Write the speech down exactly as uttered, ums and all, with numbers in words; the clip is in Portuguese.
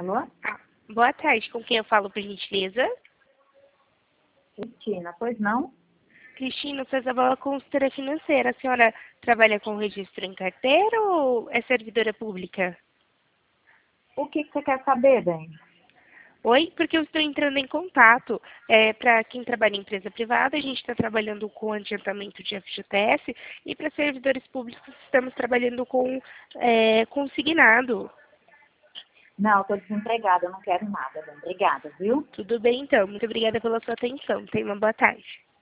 Alô? Ah, boa tarde, com quem eu falo, por gentileza? Cristina, pois não? Cristina, sou Isabela, consultora financeira. A senhora trabalha com registro em carteira ou é servidora pública? O que, que você quer saber, bem? Oi, porque eu estou entrando em contato. É, para quem trabalha em empresa privada, a gente está trabalhando com adiantamento de F G T S e para servidores públicos estamos trabalhando com é, consignado. Não, estou desempregada, eu não quero nada, bem. Obrigada, viu? Tudo bem, então. Muito obrigada pela sua atenção. Tenha uma boa tarde.